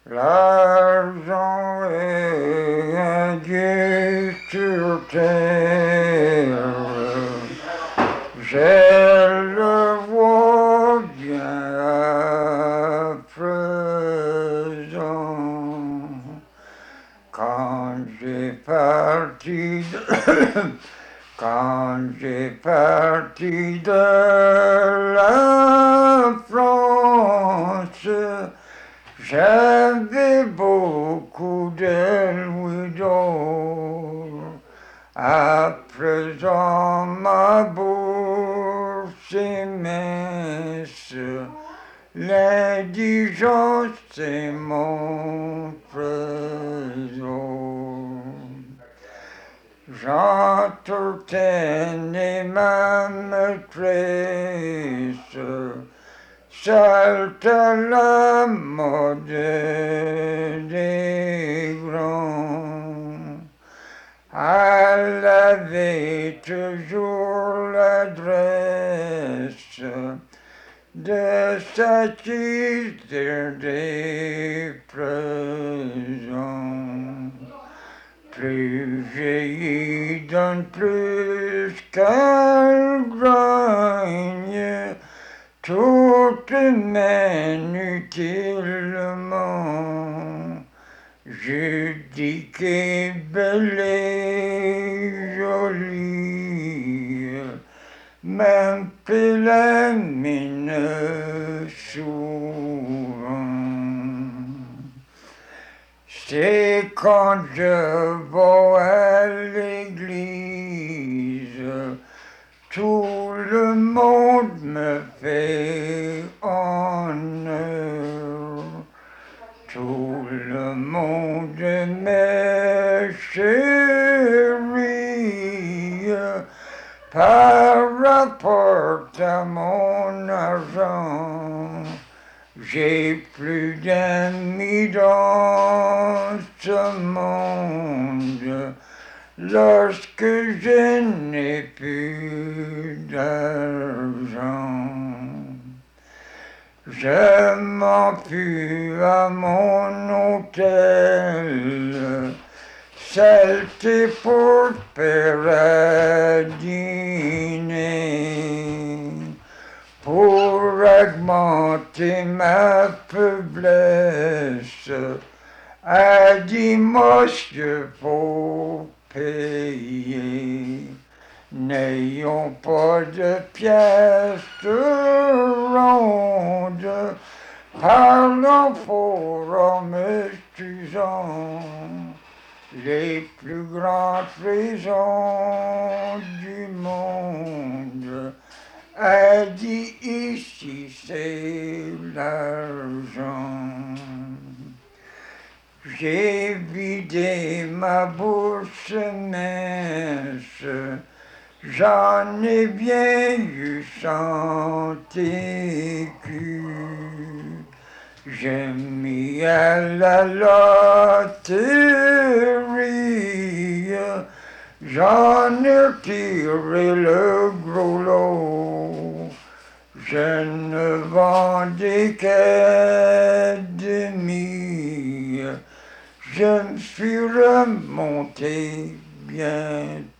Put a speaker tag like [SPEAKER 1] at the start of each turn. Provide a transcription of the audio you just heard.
[SPEAKER 1] L'argent est un Dieu sur terre, je le vois bien à présent. Quand j'ai parti quand j'ai parti de la France, j'avais beaucoup de louis d'or. À présent, ma bourse est mince, l'indigence est mon trésor. J'entretiens ma maîtresse, seule à la mode des grands. Elle avait toujours l'adresse de s'attirer des présents. Plus vieilli donne plus qu'elle gagne, toute mène utilement. Je dis qu'elle est belle et jolie, même que la mine souvent. C'est quand je vais à l'église, tout le monde me fait honneur. Tout le monde me chérit par rapport à mon argent. J'ai plus d'amis dans ce monde lorsque je n'ai plus d'argent. Je m'enfuis à mon hôtel, saleté pour faire à dîner, pour augmenter ma faiblesse. À dimanche, faut payer. N'ayons pas de pièces rondes, parlons fort m'excusant. Les plus grandes prisons du monde, a dit ici c'est l'argent. J'ai vidé ma bourse mince, j'en ai bien eu 100 écus. J'ai mis à la loterie, j'en ai tiré le gros lot. Je ne vendais qu'à demi, je me suis remonté bien